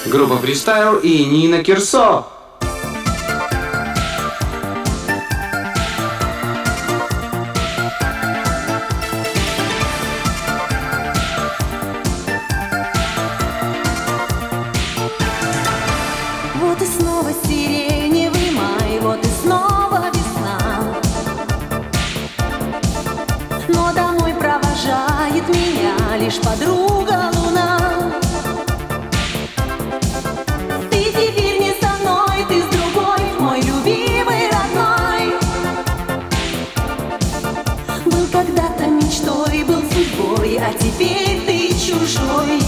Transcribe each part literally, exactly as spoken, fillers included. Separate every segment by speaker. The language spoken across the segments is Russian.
Speaker 1: Группа Freestyle и Нина Кирсо.
Speaker 2: Вот и снова сиреневый май, вот и снова весна. Но домой провожает меня лишь подруга луна. Ты теперь не со мной, ты с другой, мой любимый родной. Был когда-то мечтой, был судьбой, а теперь ты чужой.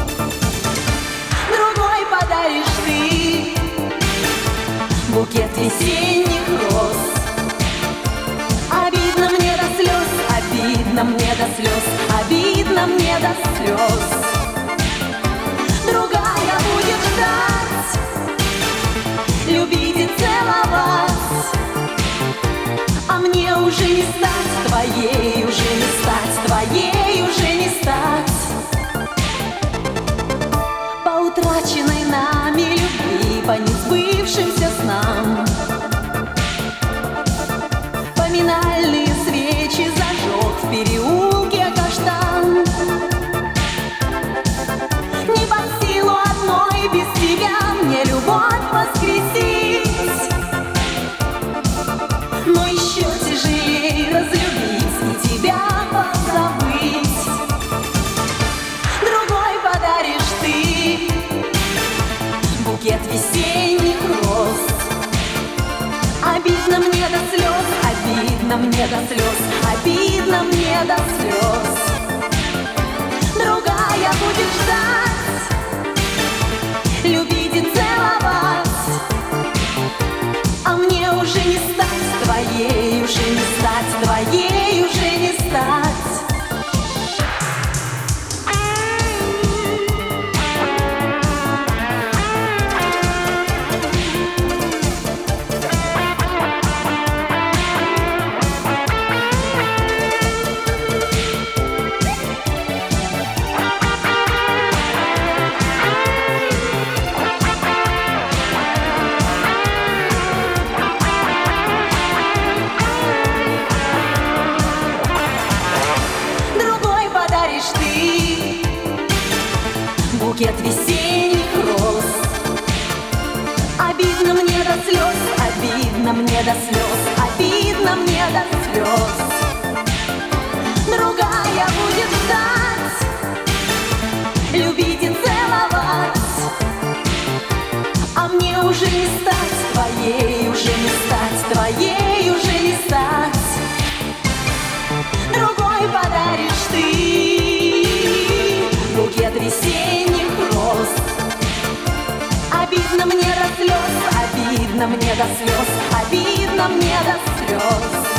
Speaker 2: Другой подаришь ты букет весенних роз. Обидно мне до слез, обидно мне до слез, обидно мне до слез. Другая будет ждать, любить и целовать, а мне уже не стать твоей, уже не стать твоей, уже не стать. По утраченной нами любви, по несбывшимся снам, поминальные свечи зажег в переулке каштан. Не под силу одной без тебя мне любовь воскресить, но еще тяжелее разлюбить, не тебя позабыть. Другой подаришь ты букет весенних роз. Обидно мне до слез, обидно мне до слез, обидно мне до слез. Другая будет ждать, любить и целовать, а мне уже не стать твоей, уже не стать твоей, уже не стать. Букет весенних роз. Обидно мне до слез, обидно мне до слез, обидно мне до слез. Другая будет ждать, любить и целовать, а мне уже не стать твоей, уже не стать твоей, уже не стать. Другой подаришь ты букет весенних роз. Обидно мне до слез, обидно мне до слез, обидно мне до слез.